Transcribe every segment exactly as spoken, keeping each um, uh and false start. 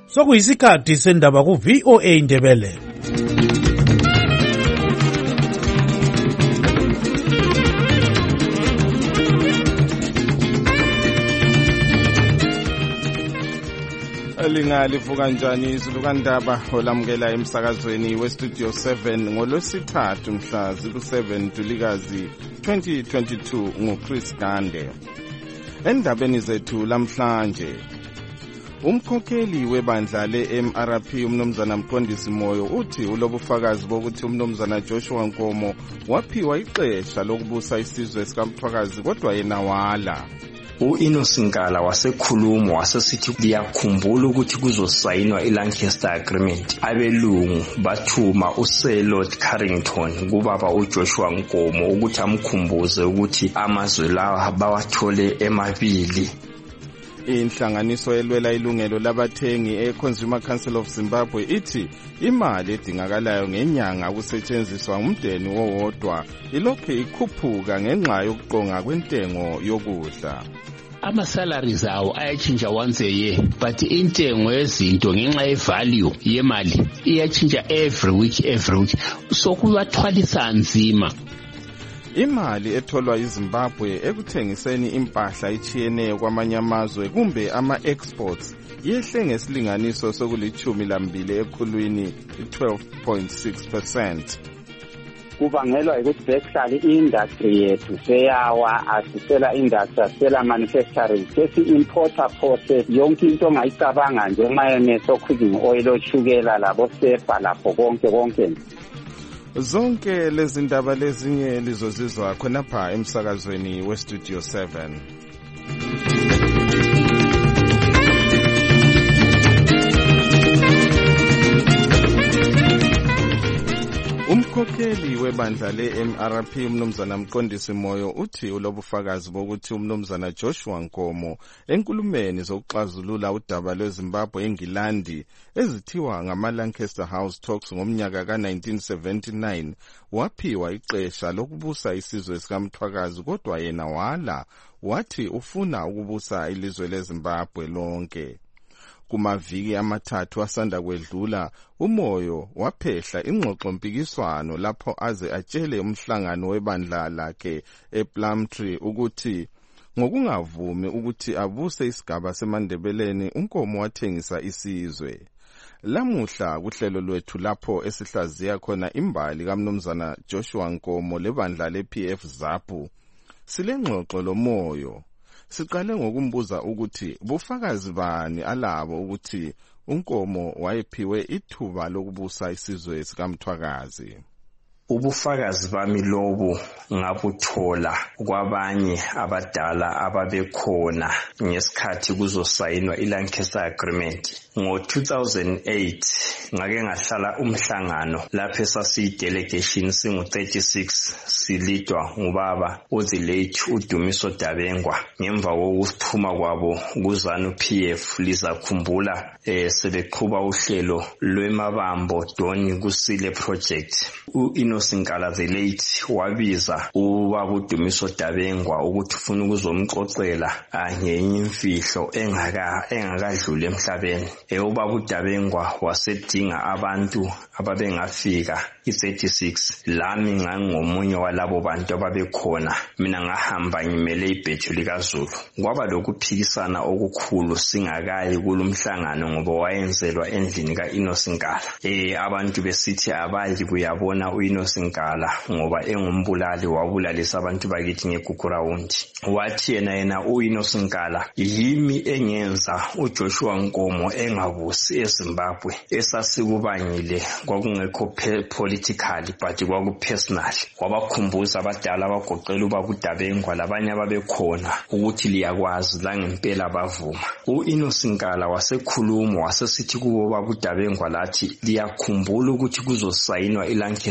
Sokuyisikhathi sendaba ku V O A Ndebele. Lingalivuka njani izulu kandaba olamukela emsakazweni we Studio seven ngolwesithathu mhla ziro seven Ntulikazi twenty twenty-two nguChris Gande. Endabeni zethu lamhlanje, umkhokheli webandla le-M R P umnumzana Mqondisi Moyo uthi ulobufakazi bokuthi umnumzana Joshua Nkomo waphiwa ixesha lokubusa isizwe sikaMthwakazi kodwa yena wala. U-Inosinkala wasekhuluma wasesithi liyakhumbula ukuthi kuzosayinwa iLancaster Agreement. Abelungu bathuma uSir Lord Carrington kubaba uJoshua Nkomo ukuthi amkhumbuze ukuthi amazwe lawa bawathole emabili. Inhlanganiso elwela ilungelo labathengi eConsumer Council of Zimbabwe ithi imali edingakalayo ngenyanga ukusetshenziswa umndeni wowodwa ilokhu ikhuphuka ngenxa yokuqonga kwentengo yokudla. Ama-salaries awo ayatshintsha once a year, but intengo yezinto ngenxa ye-value yemali iyatshintsha every week every week, so kubathwalisa nzima. Imali etholwa yiZimbabwe ekuthengiseni impahla ichiyeneyo kwamanye amazwe kumbe ama-exports yehle ngesilinganiso sokulithumi lambili ekhulwini twelve point six percent. Kubangelwa ukuthi behlala i-industry yethu seyawa, asisela industry, asisela manufacturing, sesi-importer process yonke into ongayicabanga nje emayene so-cooking oil, oshukela, labo sepa, lapho konke konke. Zonke lezi ndaba lezinye lizozizwa khonapha emsakazweni we Studio seven. Umkhokheli webandla le-M R P umnumzana Mqondisi Moyo uthi ulobufakazi bokuthi umnumzana Joshua Nkomo enkulumeni zokuxazulula udaba lweZimbabwe eNgilandi ezithiwa ngama-Lancaster House Talks ngomnyaka ka nineteen seventy-nine waphiwa ixesha lokubusa isizwe sikaMthwakazi kodwa yena wala, wathi ufuna ukubusa ilizwe leZimbabwe lonke. Kumaviki amathathu asanda kwedlula, uMoyo waphehla ingxoxo mpikiswano lapho aze atshele umhlangano webandla lakhe ePlumtree ukuthi ngokungavumi ukuthi abuse isigaba seMandebeleni uNkomo wathengisa isizwe. Lamuhla kuhlelo lwethu lapho esihlaziya khona imbali kaMnumzana Joshua Nkomo lebandla le-P F ZAPU, silengxoxo loMoyo. Siqale ngokumbuza ukuthi bufakazi bani alabo ukuthi uNkomo wayephiwe ithuba lokubusa isizwe sikaMthwakazi. Ubufakazi bami lobu ngabuthola kwabanye abadala ababekhona ngesikhathi kuzosayinwa iLancaster Agreement. Ngo two thousand eight ngake ngahlala umhlangano lapho sasiyi-delegation singu thirty-six silidwa ngubaba uthi late uDumiso Dabengwa. Ngemva kokuphuma kwabo kuZANU P F lizakhumbula eh sebeqhuba uhlelo lwemabambo Doni kusile project. U-Inosinkala the late wabiza ubaba uDumiso Dabengwa ukuthi ufuna ukuzomxoxela ngenye imfihlo engaka engakadluli emhlabeni. Ubaba uDabengwa wasedinga abantu ababengafika i-thirty-six. Lami ngangomunye walabo bantu ababekhona, mina ngahamba ngimele ibhethu likaZulu. Kwaba lokuphikisana okukhulu singakayi kulomhlangano ngoba wayenzelwa endlini kaInosinkala. Eh abantu besithi abayi kuyabona uInosinkala ngoba engumbulali wabulalisa abantu bakithi ngeGugurawundi. Wathi yena yena uInosinkala yimi engenza uJoshua Nkomo engabusi eZimbabwe, esasikubangile kwakungekho politically but kwaku personal. Wabakhumbuza abadala abagoqela ubaba uDabengwa labanye ababekhona ukuthi liyakwazi la ngempela bavuma. U-Inosinkala wasekhuluma wasesithi kubo baba uDabengwa lathi liyakhumbula ukuthi kuzosayinwa iLancaster Agreement.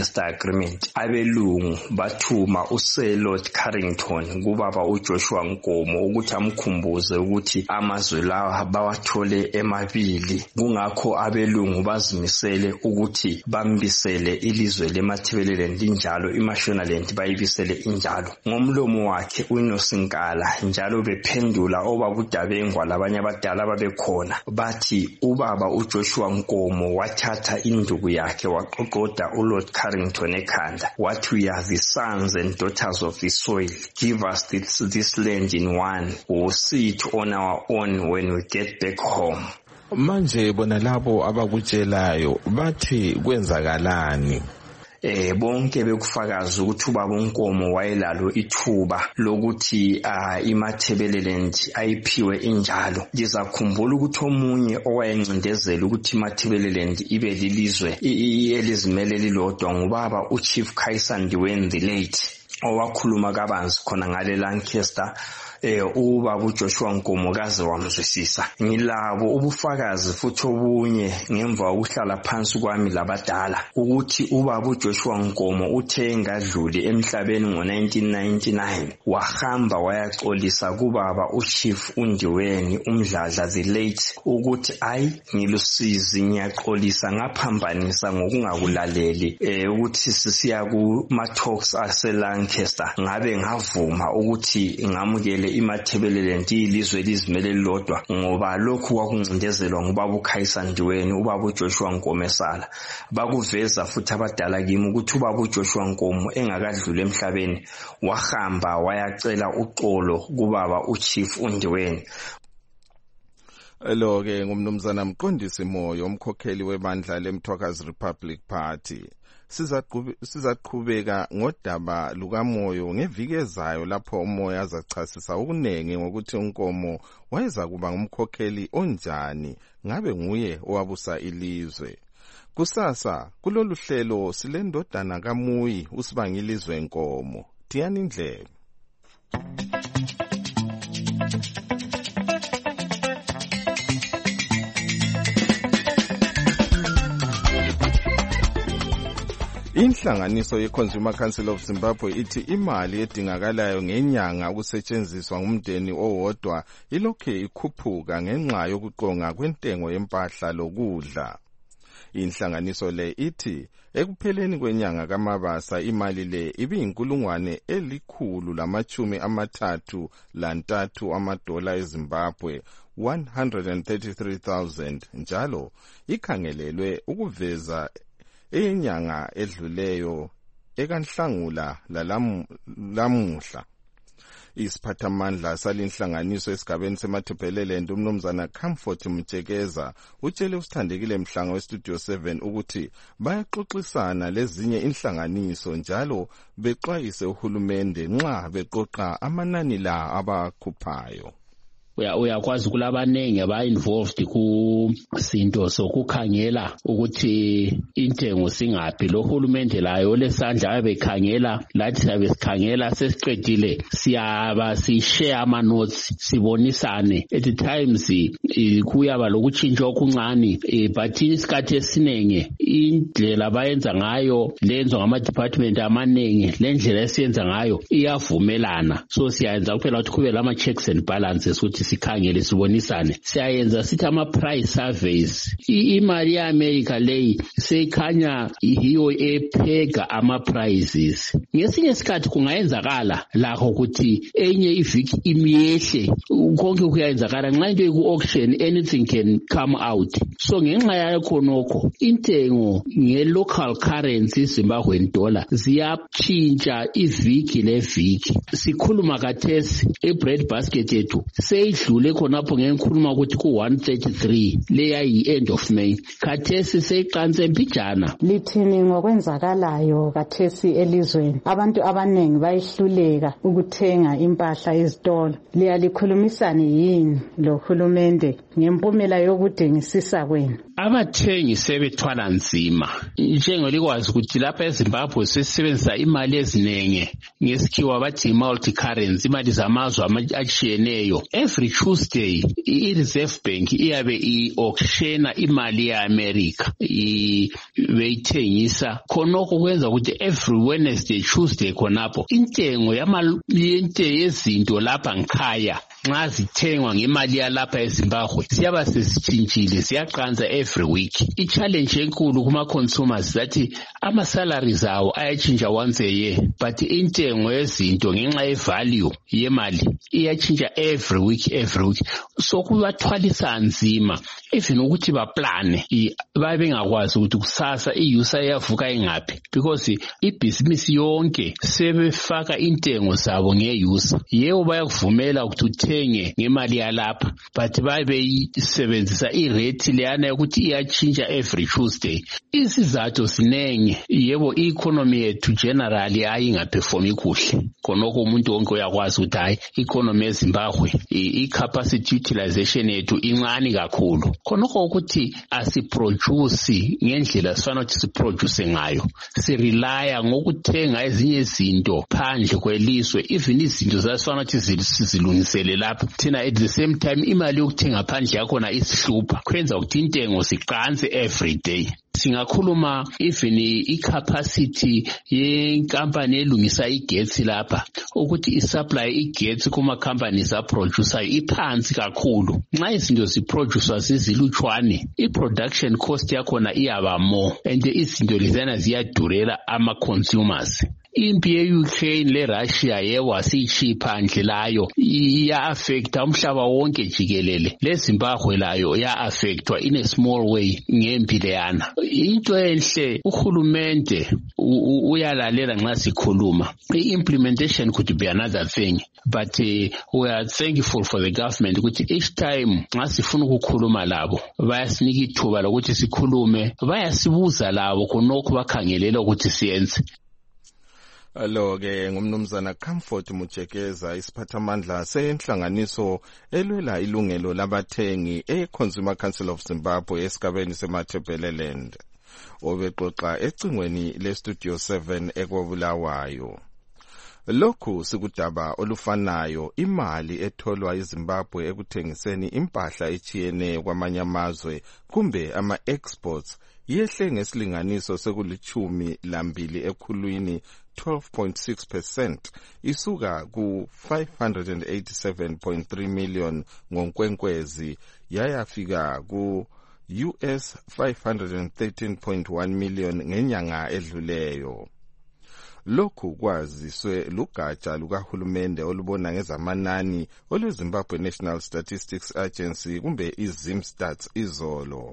agreement abelungu bathuma uSir Lord Carrington kubaba uJoshua Nkomo ukuthi amkhumbuze ukuthi amazwe lawa bawathole emabili, kungakho abelungu bazimisele ukuthi bambisele ilizwe leMatabeleland injalo, iMashonaland bayibisele injalo. Ngomlomo wakhe uNosinkala njalo bephendula obabudabengwa labanye abadala babekhona bathi ubaba uJoshua Nkomo wathatha induku yakhe waqoqoda uLord Carrington ekhanda wathi, "We are the sons and daughters of the soil. Give us this, this land in one. We'll see it on our own when we get back home." Manje bona labo abakutshelayo bathi kwenzakalani? Eh bonke bekufakaza ukuthi ubaba uNkomo wayelalo ithuba lokuthi uh, iMatabeleland ayiphiwe injalo. Ngizakhumbula ukuthi omunye owayencindezela ukuthi iMatabeleland ibe lilizwe elizimele lilodwa ngubaba uChief Khaisa Ndiweni the late, owakhuluma kabanzi khona ngale Lancaster. Eh ubaba uJoshua Nkomo kaze wamzwisisa. Ngilabo ubufakazi futhi obunye ngemva ukuhlala phansi kwami labadala ukuthi ubaba uJoshua Nkomo uthe ngadluli emhlabeni ngo nineteen ninety-nine wahamba wayaxolisa kubaba uChief uNdiweni uMdladla the late ukuthi ayi ngilusizi ngiyaxolisa ngaphambanisa ngokungakulaleli eh ukuthi sisiya kuma talks ase Lancaster ngabe ngavuma ukuthi ngamukele iMatabeleland ilizwe lizimele lilodwa ngoba lokhu kwakuncindezelwa ngubaba uKhaisa Ndiweni ubaba uJoshua Nkomo esala. Bakuveza futhi abadala kimi ukuthi ubaba uJoshua Nkomo engakadlula emhlabeni wahamba wayacela uxolo kubaba uChief uNdiweni. Lo ke ngumnumzana Mqondisi Moyo, umkhokheli webandla leMthwakazi Republic Party. Sizaqhubeka ngodaba lukaMoyo ngeviki ezayo lapho uMoyo azachasisa okunenge ngokuthi uNkomo wayeza kuba ngumkhokheli onjani, ngabe nguye owabusa ilizwe. Kusasa kulolu hlelo silendodana kaMuyi uSibangilizwe Nkomo. Thiyani Ndlebe. Inhlanganiso ye-Consumer Council of Zimbabwe ithi imali edingakalayo ngenyanga ukusetshenziswa ngumndeni owodwa ilokhe ikhuphuka ngenxa yokuqonga kwentengo yempahla lokudla. Inhlanganiso le ithi ekupheleni kwenyanga kaMabasa imali le ibiyinkulungwane elikhulu lamachumi amathathu lantathu amadola eZimbabwe, one hundred thirty-three thousand, njalo ikhangelelwe ukuveza enyanga edluleyo ekanhlangula lamuhla. Isiphathamandla salinhlanganiso esigabeni seMatabeleland umnumzana Comfort Mtshekeza utshele usithandekile Mhlanga westudio seven ukuthi bayaxoxisana lezinye inhlanganiso njalo bexwayise uhulumende nxa beqoqa amanani la abakhuphayo. Uyakwazi kulabanenge aba involved ku sinto sokukhangela ukuthi intengo singaphi. Lo hulumende layo lesandla abekhangela lathi sabe sikhangela sesiqedile siyaba si share ama notes sibonisane at the times kuyaba lokutshintsha okuncane but isikhathi esinenge indlela bayenza ngayo lenzwa ngama department amanenge lendlela esiyenza ngayo iyavumelana. So siyayenza kuphela ukuthi kube lama checks and balances ukuthi sikhangele sibonisane. Siyayenza sithi ama price surveys. Imali ya America leyi sekhanya hiyo ephega ama prices. Ngesinye isikhathi kungayenzakala lakho ukuthi enye iviki imiyehle konke kuyenzakala nxa into iku auction anything can come out. So ngenxa yakho nokho intengo nge local currency Zimbabwe dollar ziyatshintsha iviki leviki. Sikhuluma kathesi e bread basket yethu seyidlule khonapho ngenkhuluma ukuthi ku one thirty-three leya yi end of May. Kathesi seyiqanse mbijana. Lithini ngokwenzakalayo kathesi elizweni? Abantu abanengi bayihluleka ukuthenga impahla ezitolo. Liyalikhulumisani yini lo hulumende ngempumela yokudingisisa kwenu? Abathengi sebethwala nzima njengolikwazi ukuthi lapha eZimbabwe sesebenzisa imali ezinenge ngesikhiwa bathi multi currency, imali zamazwe atshiyeneyo. Every every Tuesday i-Reserve Bank iyabe i-auctiona imali ye-America beyithengisa khonokho kwenza ukuthi every Wednesday Tuesday khonapho intengo yezinto lapha ngikhaya nxa zithengwa ngemali yalapha eZimbabwe siyaba sesitshintshile siyaqanza every week. I-challenge enkulu kuma-consumers zathi ama-salaries awo ayatshintsha once a year but intengo yezinto ngenxa ye-value yemali iyatshintsha every week every week, so kubathwalisa nzima even ukuthi baplane babe bengakwazi ukuthi kusasa iyusa yavuka ingaphi because ibhizinisi yonke sebefaka intengo zabo ngeyusa. Yebo bayakuvumela ukuthi uthenge ngemali yalapha but babe beyisebenzisa irate leyana yokuthi iyatshintsha every Tuesday. Isizathu sinenge, yebo i-economy yethu generally ayingaperformi kuhle khonokho umuntu wonke uyakwazi ukuthi hayi i-economy yeZimbabwe i-capacity utilization yethu incane kakhulu khonokho ukuthi asiproduce ngendlela sifana ukuthi siproduce ngayo, sirelya ngokuthenga ezinye izinto phandle kwelizwe even izinto zasifana ukuthi sizilungisele lapha thina at the same time imali yokuthenga phandle yakhona isihlupha kwenza ukuthi intengo siqanse every day. Singakhuluma even i-capacity yenkampani elungisa igetsi lapha ukuthi isupply igetsi kuma companies aproducer iphansi kakhulu. Nxa izinto ziproducer zizilutshwane i-production cost yakhona iyaba more and izinto lezana ziyadurela ama-consumers. Impi ye-Ukraine le-Russia yebo asiyishipha nje layo iya-affecta umhlaba wonke jikelele. Le-Zimbabwe layo ya-affectwa in a small way ngempi leyana. Into enhle uhulumende uyalalela nxa sikhuluma. I-implementation could be another thing, but uh, we are thankful for the government ukuthi each time nxa sifuna ukukhuluma labo bayasinika ithuba lokuthi sikhulume, bayasibuza labo khonokho bakhangelela ukuthi siyenze. Lo-ke ngumnumzana Comfort Mujekeza, isiphathamandla senhlanganiso elwela ilungelo labathengi e-Consumer Council of Zimbabwe esigabeni seMatabeleland, obexoxa ecingweni le-Studio seven ekwabulawayo. Lokhu sikudaba olufanayo, imali etholwa iZimbabwe ekuthengiseni impahla etshiyeneyo kwamanye amazwe kumbe ama-exports yehle ngesilinganiso sekulithumi lambili ekhulwini twelve point six percent isuka ku five hundred eighty-seven point three million ngonkwenkwezi yayafika ku U S five hundred thirteen point one million ngenyanga edluleyo. Lokhu kwaziswe lugatsha lukahulumende olubona ngezamanani olweZimbabwe National Statistics Agency kumbe iZimstats izolo.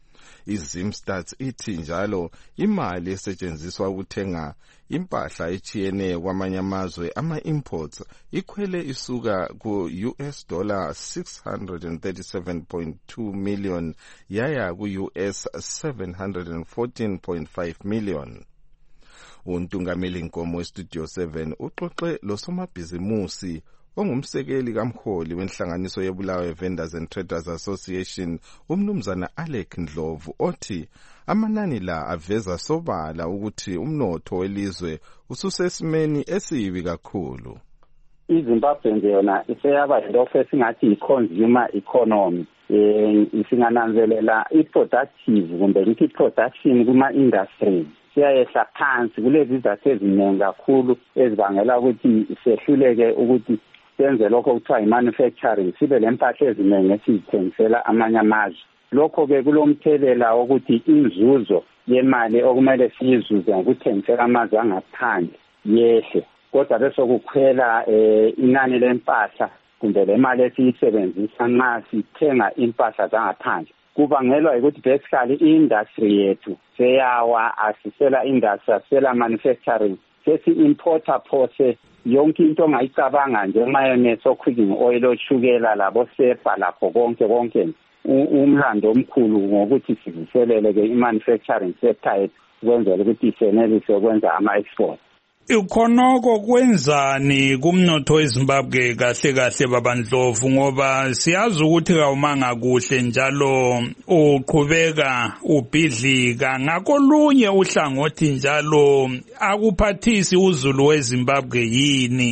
iZimstats ithi njalo imali esetshenziswa ukuthenga impahla etshiyeneyo kwamanye amazwe ama-imports ikhwele isuka ku U S dollar six hundred thirty-seven point two million yaya ku U S seven hundred fourteen point five million. Untungameli Nkomo Studio seven uxoxe losomabhizimusi ongumsekeli kamholi wenhlanganiso yebulawayo Vendors and Traders Association umnumzana Alec Ndlovu othi amanani la aveza sobala ukuthi umnotho welizwe ususesimeni esibi kakhulu. iZimbabwe nje yona iseyaba yilokho esingathi i-consumer economy. Eh isingananzelela i-productive kumbe ngithi production kuma-industry siyayehla phansi kulezi izathu eziningi kakhulu ezibangela ukuthi sehluleke ukuthi senze lokho kuthiwa i-manufacturing sibe lempahla eziningi esizithengisela amanye amazwe. Lokho-ke kulomthelela wokuthi inzuzo yemali okumele siyizuze ngokuthengisela amazwe angaphandle yehle, kodwa bese kukhwela eh, inani lempahla kumbe le mali esiyisebenzisa nxa sithenga impahla zangaphandle. Kubangelwa ukuthi basically i-industry yethu seyawa, asisela industry, asisela manufacturing, sesi-importer phose yonke into ongayicabanga nje mayonnaise, cooking oil, oshukela, labo sepa, lapho konke konke umlando omkhulu ngokuthi sivuselele-ke i-manufacturing sector yethu ukwenzela ukuthi isenelise ukwenza ama-export. Ikhonoko kwenzani kumnotho weZimbabwe kahle kahle babandlovu, ngoba siyazi ukuthi kawumanga kuhle njalo uqhubeka ubhidlika ngakolunye uhlangothi njalo akuphathisi uzulu weZimbabwe yini.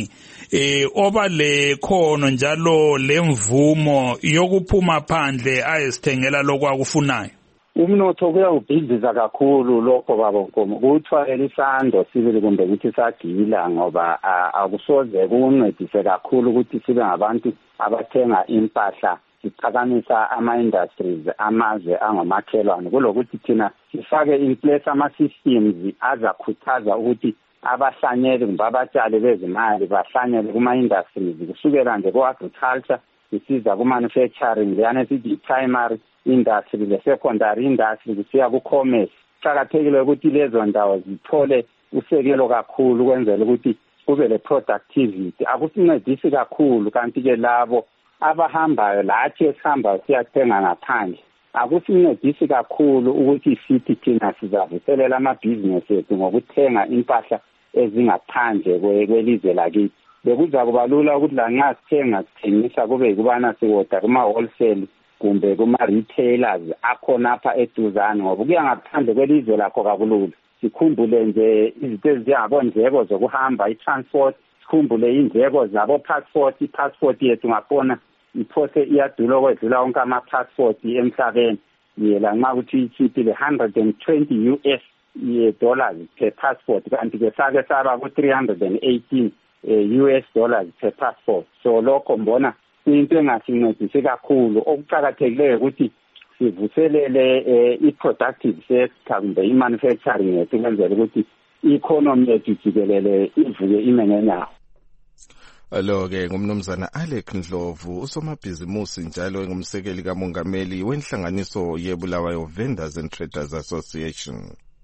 eh oba le khono njalo lemvumo yokuphuma phandle ayesithengela lokwakufunayo. Umnotho kuyawubhidliza kakhulu lokho baba Nkomo, kuthwala isando sibili kumbe ukuthi sagila ngoba akusoze kuncedise kakhulu ukuthi sibe ngabantu abathenga impahla siphakamisa ama-industries amazwe angomakhelwane kulokuthi thina sifake in place ama-systems azakhuthaza ukuthi abahlanyeli kumbe abatshali bezimali bahlanyele kuma-industries kusukela nje ku-agriculture sisiza ku-manufacturing leyana sithi i-primary industry le-secondary industry kusiya ku-commerce. Kuqakathekile ukuthi lezo ndawo zithole usekelo kakhulu kwenzela ukuthi kube le-productivity. Akusincedisi kakhulu kanti-ke labo abahambayo lathi esihambayo siyathenga ngaphandle akusincedisi kakhulu ukuthi sithi thina sizavuselela amabhizinesi ethu ngokuthenga impahla ezingaphandle kwelizwe lakithi. Bekuza kuba lula ukuthi la nxa sithenga sithengisa kube yikubana siwoda kuma-wholesale kumbe kuma-retailers akhona apha eduzane ngoba kuya ngaphandle kwelizwe lakho kakulula. Sikhumbule nje izinto ezinjengabondleko zokuhamba i-transport, sikhumbule indleko zabo-passport. I-passport yethu ngabona iphose iyadula okwedlula wonke ama-passport emhlabeni. Yela nxa ukuthi ikhipile one hundred twenty U S dollars per passport kanti-ke sake saba ku-three hundred eighteen U S dollars per passport. So lokho mbona into engasincedisi kakhulu. Okuqakathekileyo ukuthi sivuselele i-productive sector kumbe i-manufacturing yethu kwenzela ukuthi i-economy yethu jikelele ivuke ime ngenyawo. Alo-ke ngumnumzana Alec Ndlovu, usomabhizimusi njalo engumsekeli kamongameli wenhlanganiso yeBulawayo Vendors and Traders Association.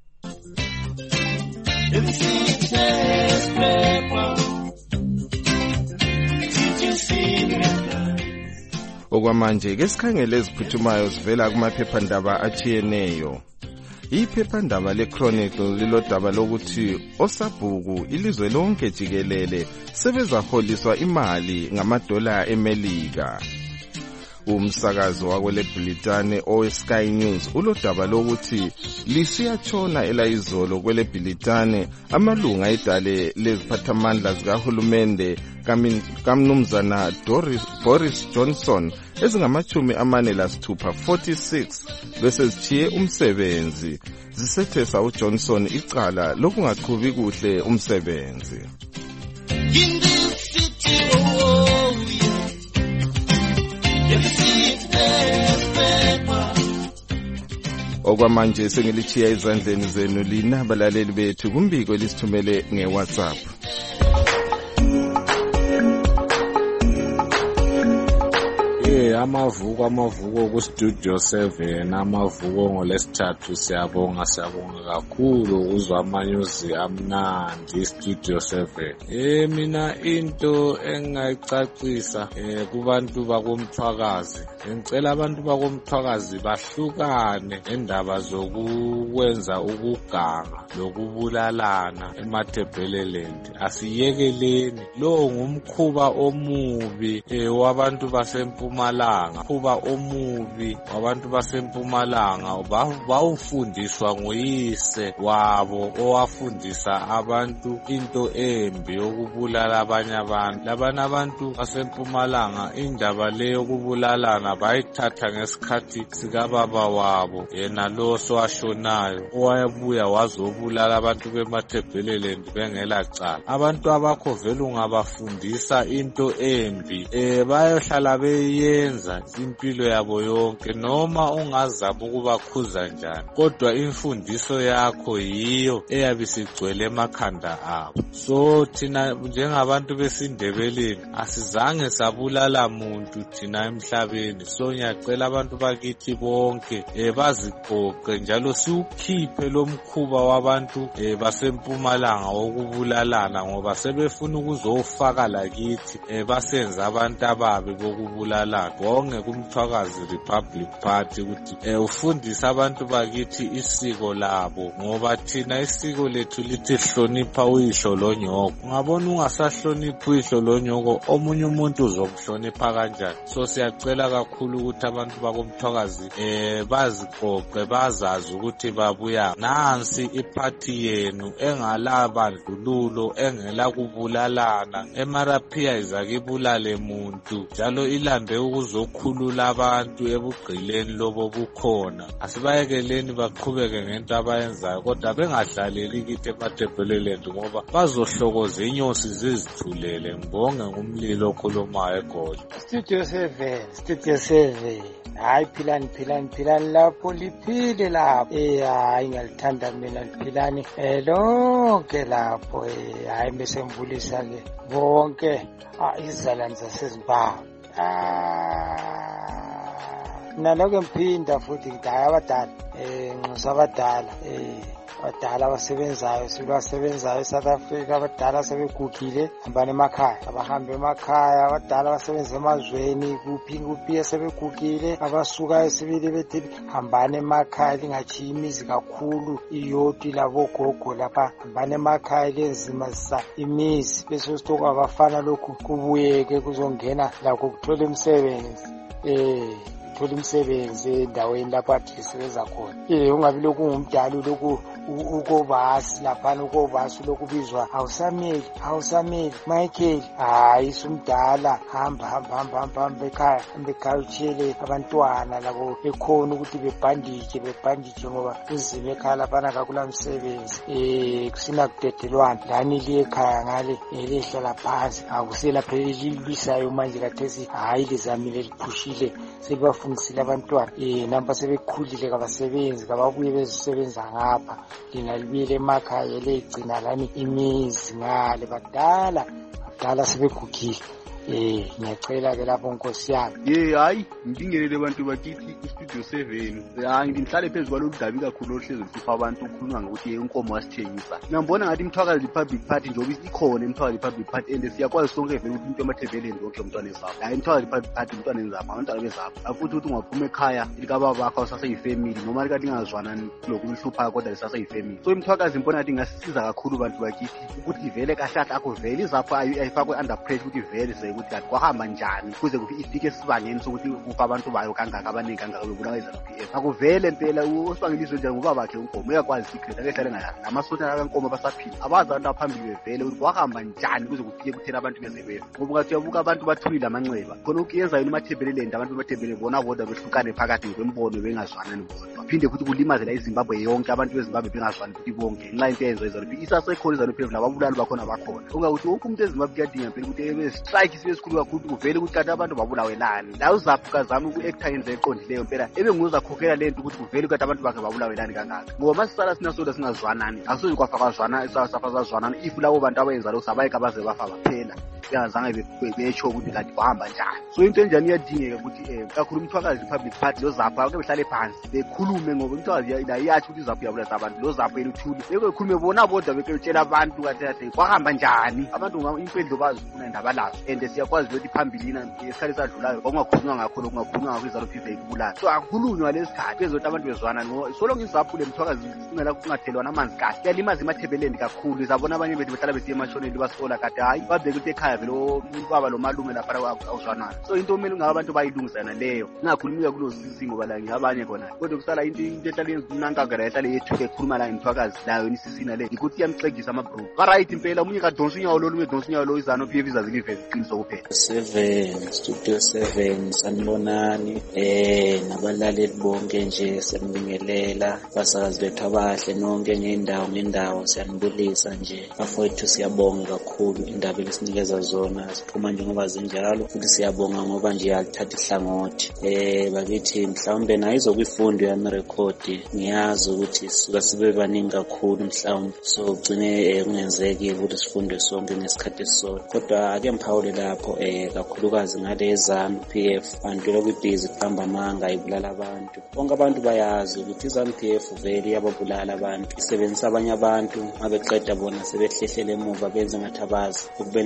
Okwamanje ke sikhangele eziphuthumayo zivela kumaphephandaba achiyeneyo. Iphephandaba le-Chronicle lilodaba lokuthi osabhuku ilizwe lonke jikelele sebezaholiswa imali ngamadola eMelika. Umsakazo wakweleBritane owe-Sky News ulodaba lokuthi lisiyatshona elayizolo kweleBritane amalunga edale leziphathamandla zikahulumende kamnumzana Boris Johnson ezingamachumi amane lasithupha forty-six bese zithiye umsebenzi zisethesa uJohnson icala lokungaqhubi kuhle umsebenzi. Okwamanje sengilichiya izandleni zenu lina balaleli bethu kumbiko lisithumele ngeWhatsApp. Amavuko amavuko ku studio seven amavuko ngolesithathu siyabonga siyabonga kakhulu uzwa amanyuzi amnandi studio seven. Eh mina into engayicacisa eh kubantu bakomthwakazi ngicela abantu bakomthwakazi bahlukane endaba zokukwenza ukuganga lokubulalana eMathebeleland. Asiyekeleni lo ngumkhuba omubi eh wabantu basempumalanga kuba omubi wabantu basempumalanga bawufundiswa nguyise wabo owafundisa abantu into embi yokubulala abanye abantu. Labana abantu basempumalanga indaba leyo yokubulalana bayithatha ngesikhathi sikababa wabo yena lo sowashonayo owayebuya wazobulala abantu beMathebeleland bengela cala. Abantu abakho vele ungabafundisa into embi eh bayohlala beyenza impilo yabo yonke noma ungazama ukubakhuza njani kodwa imfundiso yakho yiyo eyabe sigcwele emakhanda abo. So thina njengabantu besindebeleni asizange sabulala muntu thina emhlabeni. So ngiyacela abantu bakithi bonke eh baziqoqe njalo siukhiphe lo mkhuba wabantu eh basempumalanga wokubulalana ngoba sebefuna ukuzofaka lakithi eh basenza abantu ababe bokubulala umhlangano bonke kumthwakazi Republic Party ukuthi eh ufundisa abantu bakithi isiko labo ngoba thina isiko lethu lithi hlonipha uyihlo lonyoko. Ungabona ungasahloniphi uyihlo lonyoko omunye umuntu uzokuhlonipha kanjani? So siyacela kakhulu ukuthi abantu bakomthwakazi eh baziqoqe bazazi ukuthi babuya nansi iparty yenu engala bandlululo engela kubulalana. eMarapia izakibulale muntu njalo ilambe ukuzokhulula abantu ebugqileni lobo bukhona. Asibayekeleni baqhubeke ngento abayenzayo kodwa bengadlaleli kithi eMatabeleland ngoba bazohlokoza inyosi zizithulele. Ngibonge ngumlilo okhulumayo eGoli. Studio seven, Studio seven. Hayi philani philani philani lapho liphile lapho. Eh hayi ngiyalithanda mina liphilani. Eh lonke lapho eh hayi bese ngibulisa ke bonke izizalwane zaseZimbabwe. Ah naloke mphinda futhi ngidaya abadala eh nxusa abadala eh abadala abasebenzayo sibasebenzayo eSouth Africa abadala sebegugile hambani emakhaya abahamba emakhaya abadala abasebenza emazweni kuphi kuphi sebegugile abasuka esibili bethi hambani emakhaya lingachi imizi kakhulu iyoti labo gogo lapha hambani emakhaya lenzima sa imizi bese sithoka abafana lokhu kubuyeke kuzongena lakho kuthola imisebenzi eh thola imisebenzi endaweni lapho athi sisebenza khona. Eh ungabi lokhu ngumdalo lokhu ukobasi lapha ukobasi lokubizwa awusameli awusameli Michael hayi sumdala hamba hamba hamba hamba ekhaya ekhaya uchele abantwana labo ekhona ukuthi bebhandije bebhandije ngoba uzime ekhaya lapha akakula umsebenzi eh kusina kudedelwana lani liye ekhaya ngale elehlala phansi akusela phelisayo manje kathesi hayi lizamile liphushile sebafundisile abantwana eh namba sebekhulile kabasebenzi kababuye bezisebenza ngapha lina libile emakhaya elegcina lani imizi ngale badala badala sebegugile. Eh ngiyacela ke lapho Nkosi yami. Eh hayi ngibingelele abantu bakithi iStudio seven. Hayi ngihlale phezulu kwalo dabi kakhulu ohlezi ufipha abantu ukukhuluma ngokuthi inkomo wasithengisa. Ngiyambona ngathi imthwakazi Republic Party njengoba ikhona imthwakazi Republic Party and siyakwazi sonke vele ukuthi into eMatabeleland wonke umntwana ezapha. Hayi imthwakazi Republic Party umntwana ezapha abantwana bezapha. Afuthi ukuthi ungaphuma ekhaya likababa bakho usase yifamily noma lika lingazwana lokuhlupha kodwa lisase yifamily. So imthwakazi impona ngathi ngasisiza kakhulu abantu bakithi ukuthi vele kahlahla akho vele izapha ayifakwe under pressure ukuthi vele ukuthi kwahamba njani kuze kufike esibangeni sokuthi kufa abantu bayo kangaka abaningi kangaka lokubulawa iZANU-P F. Akuvele impela usibangilizwe nje ngoba bakhe unkomo uyakwazi secret akehlale ngaya amasotha kankomo basaphila abazi abantu aphambili bevele ukuthi kwahamba njani kuze kufike kuthela abantu bezebefu ngoba ngathi uyabuka abantu bathulile amanxeba khona ukuyenza yini eMatabeleland abantu beMatabeleland bona bodwa behlukane phakathi kwembono bengazwanani bodwa phinde futhi kulimaze la iZimbabwe yonke abantu beZimbabwe bengazwani futhi bonke nxa into yenzo iZANU-P F isasekhona iZANU-P F lababulali bakhona bakhona ungakuthi wonke umuntu eZimbabwe kuyadinga impela ukuthi ebe strike sikhulu kakhulu kuvele ukuthi kanti abantu babulawelani la uzaphuka zami uku-acta yenze eqondileyo mpela ebenguza khokhela lento ukuthi kuvele kanti abantu bakhe babulawelani kangaka ngoba masisala sinasoda singazwanani akusoze kwafakwa zwana safazazwanani if labo bantu abayenza lokhu sabayeka baze bafa baphela bengazange betsho ukuthi kanti kwahamba njani. So into enjani iyadingeka ukuthi um kakhulu umthwakazi Republic Party lo zapha ake behlale phansi bekhulume ngoba umthwakazi yayathi ukuthi uzapha uyabulala abantu lo zapha eluthuli bekhulume bona bodwa bekutshela abantu kathi kwahamba njani abantu impendlo bazifuna indaba lazo and siyakwazi ukuthi phambilini esikhathi sadlulayo kwakungakhulunywa ngakho lokungakhulunywa ngakho iZANU-P F ikubulala. So akukhulunywa lesikhathi ezothi abantu bezwana no solonke izaphule mthwakazi singela kungathelwana amanzi kahle yalimaza eMatabeleland kakhulu izabona abanye bethu behlala besiya emashoneni basola kade hayi babeke ukuthi ekhaya vele ubaba lo malume lapha awuzwanana. So into omele ngaba abantu bayilungisana leyo ngakhulumika kulo sisi ngoba la ngiyabanye khona kodwa kusala into into ehlale inankangala ehlale yethuke ekhuluma la imthwakazi layo nisisina le ukuthi iyamxegisa amabro ba right impela umunye kadonsa unyawo lo lume donsa unyawo lo iZANU-P F izazilive iqiniso kuphela. seven Studio seven sanibonani eh nabalaleli bonke nje siyanibingelela basakazi bethu abahle nonke ngendawo ngendawo siyanibulisa nje bafowethu siyabonga kakhulu indaba lesinikeza zona siphuma njengoba zinjalo futhi siyabonga ngoba nje yalithatha ihlangothi eh bakithi mhlawumbe nayo izokwifundo yami record ngiyazi ukuthi suka sibe baningi kakhulu mhlawumbe so ugcine kungenzeki ukuthi sifunde sonke ngesikhathi esisodwa kodwa ake mphawule lapho eh kakhulukazi ngale ZANU-P F abantu lokubhizi kuhamba amanga ibulala abantu bonke abantu bayazi ukuthi iZANU-P F vele yababulala abantu isebenzisa abanye abantu abeqeda bona sebehlehlele emuva benze ngathi abazi ukubeni besa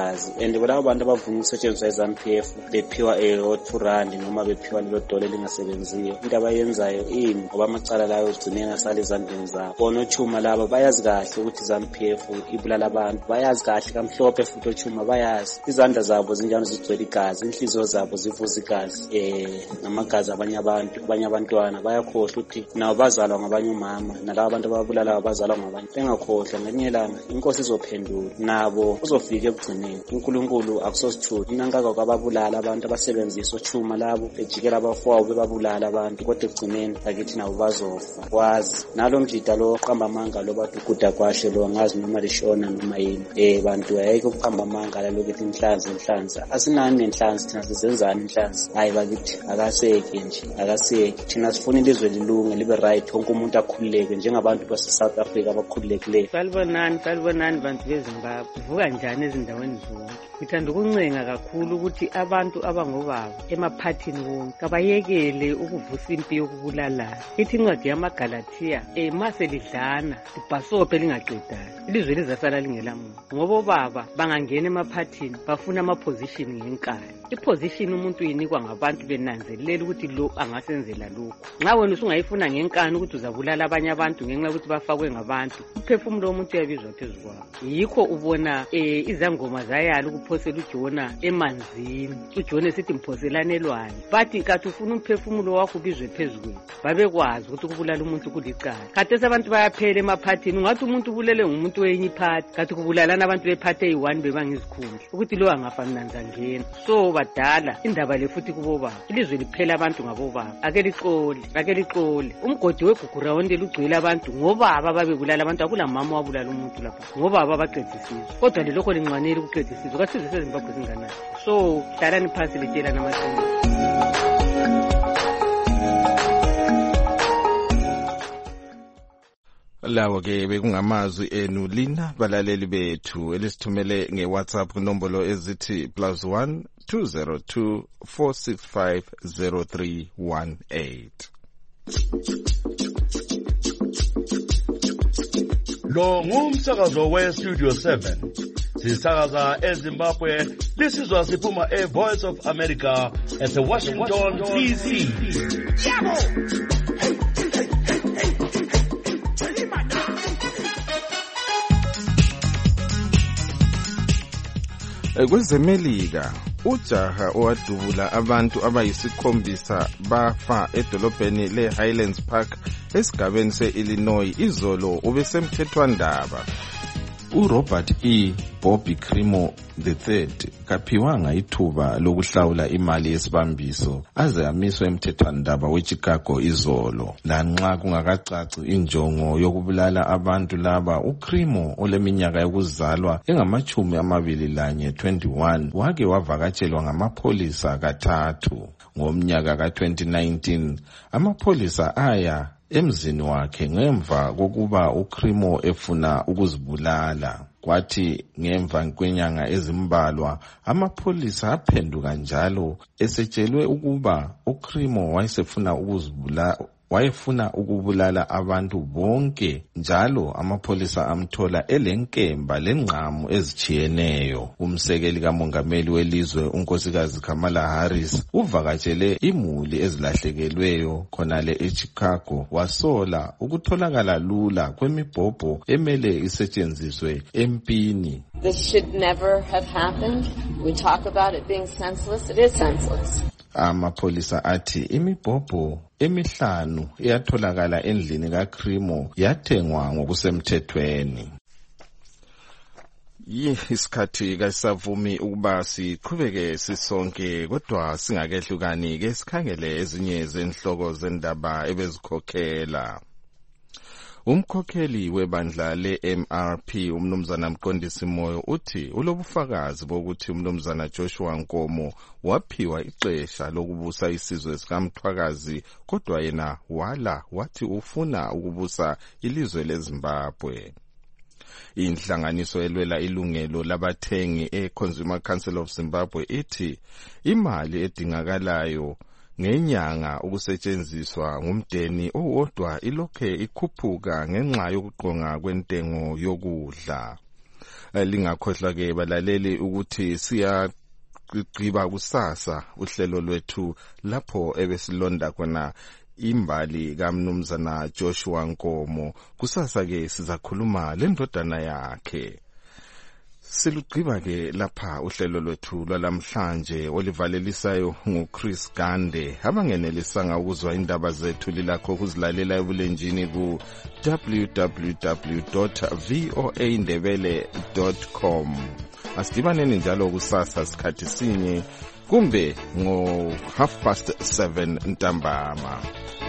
igazi and labo bantu abavuma ukusetshenziswa i-ZANU-P F bephiwa e-two rand noma bephiwa lelo dola elingasebenziyo. Into abayenzayo ini ngoba amacala layo ugcineka asala ezandleni zabo. Bona oChuma laba bayazi kahle ukuthi i-ZANU-P F ibulala abantu, bayazi kahle kamhlophe futhi oChuma bayazi. Izandla zabo zinjalo zigcwele igazi, inhliziyo zabo zivuza igazi eh namagazi abanye abantu, abanye abantwana bayakhohlwa ukuthi nabo bazalwa ngabanye umama, nalabo abantu ababulala bazalwa ngabanye. Bengakhohlwa ngelinye ilanga inkosi izophendula, nabo uzofika ekugcineni. uNkulunkulu akusosithuli inankaka kwababulala abantu abasebenzisa oChuma labo ejikela abafowabo bebabulala abantu, kodwa ekugcineni akithi nabo bazofa. Wazi nalo mjida lo oqamba amanga lo bathi ukuda kwashe lo ngazi noma lishona noma yini eh bantu ayike ukuqamba amanga la lokuthi inhlanzi inhlanzi asinani nenhlanzi thina sizenzani inhlanzi. Hayi bakithi akaseke nje akaseke, thina sifuna ilizwe lilunge libe right, wonke umuntu akhululeke njengabantu base South Africa abakhululekileyo. Salibonani salibonani bantu beZimbabwe, vuka njani ezindaweni zonke. Ngithanda ukuncenga kakhulu ukuthi abantu abangobaba emaphathini wonke kabayekele ukuvusa impi yokubulala. Ithi incwadi yamaGalatia eh mase lidlana libhasope lingaqedani ilizwe lizasala lingela muntu, ngoba obaba bangangena emaphathini bafuna ama-position ngenkani. I-position umuntu uyinikwa ngabantu benanzelela ukuthi lo angasenzela lokho. Nxa wena usungayifuna ngenkani ukuthi uzabulala abanye abantu ngenxa ukuthi bafakwe ngabantu, uphefumulo womuntu uyabizwa phezu kwabo. Yikho ubona eh izangoma zayala ukuphosela uJona emanzini, uJona esithi mphoselane elwane. Bathi kathi ufuna umphefumulo wakho ubizwe phezu kwethu, babekwazi ukuthi ukubulala umuntu kulicala. Khathesi abantu bayaphela emaphathini, ungathi umuntu ubulele ngumuntu wenye iphathi, kathi kubulalana abantu bephathe eyi-one bebangizikhundla ukuthi lo angafa mnanza ngena. So badala indaba le futhi kubobaba, ilizwe liphela abantu ngabobaba. Ake lixole, ake lixole. Umgodi weGugurawonde lugcwele abantu ngobaba babebulala abantu, akula mama wabulala umuntu lapha, ngobaba baqedisizwe. Kodwa lelokho lincwanele ukuqedisizwe kasizwe seZimbabwe singanayo. So hlalani phansi litshela namaqiniso. Lawo ke bekungamazwi enu lina balaleli bethu elisithumele ngeWhatsApp kunombolo ezithi plus one two zero two four six five zero three one eight. Lo ngumsakazo we Studio seven. Sisakaza eZimbabwe, lisizwa siphuma e Voice of America at the Washington D C. Kwezemelika ujaha owadubula abantu abayisikhombisa bafa edolobheni le-Highlands Park esigabeni se-Illinois izolo ubesemthethwandaba. uRobert E. Bobby Crimo the third kaphiwanga ithuba lokuhlawula imali yesibambiso aze amiswe emthethwandaba weChicago izolo. Lanxa kungakacaci injongo yokubulala abantu laba, uCrimo oleminyaka yokuzalwa engamachumi amabili lanye twenty-one wake wavakatshelwa ngamapholisa kathathu. Ngomnyaka ka twenty nineteen amapholisa aya emzini wakhe ngemva kokuba uCrimo efuna ukuzibulala. Kwathi ngemva kwenyanga ezimbalwa amapholisa aphenduka njalo esetshelwe ukuba uCrimo wayesefuna ukuzibulala wayefuna ukubulala abantu bonke, njalo amapholisa amthola elenkemba lengqamu ezichiyeneyo. Umsekeli kamongameli welizwe unkosikazi Kamala Harris uvakatshele imuli ezilahlekelweyo khonale eChicago, wasola ukutholakala lula kwemibhobho emele isetshenziswe empini. This should never have happened. We talk about it being senseless. It is senseless. Amapholisa athi imibhobho emihlanu eyatholakala endlini kaCrimo yathengwa ngokusemthethweni. Isikhathi kasavumi ukuba siqhubeke sisonke, kodwa singakehlukani ke sikhangele ezinye zenhloko zendaba ebezikhokhela. Umkhokheli webandla le-M R P umnumzana Mqondisi Moyo uthi ulobufakazi bokuthi umnumzana Joshua Nkomo waphiwa ixesha lokubusa isizwe sikaMthwakazi, kodwa yena wala wathi ufuna ukubusa ilizwe leZimbabwe. Inhlanganiso elwela ilungelo labathengi e-Consumer Council of Zimbabwe ithi imali edingakalayo ngenyanga ukusetshenziswa ngumdeni owodwa ilokhe ikhuphuka ngenxa yokuqonga kwentengo yokudla. lingakhohlwa ke balaleli ukuthi siya gqiba kusasa uhlelo lwethu lapho ebesilonda khona imbali kaMnumzana Joshua Nkomo. Kusasa ke sizakhuluma lendodana yakhe. Silugqiba ke lapha uhlelo lwethu lwalamhlanje olivalelisayo nguChris Gande. Abangenelisanga ukuzwa indaba zethu lilakho ukuzilalela ebulenjini ku w w w dot voa ndebele dot com. Asidibaneni njalo kusasa sikhathi sinye kumbe ngo half past seven ntambama.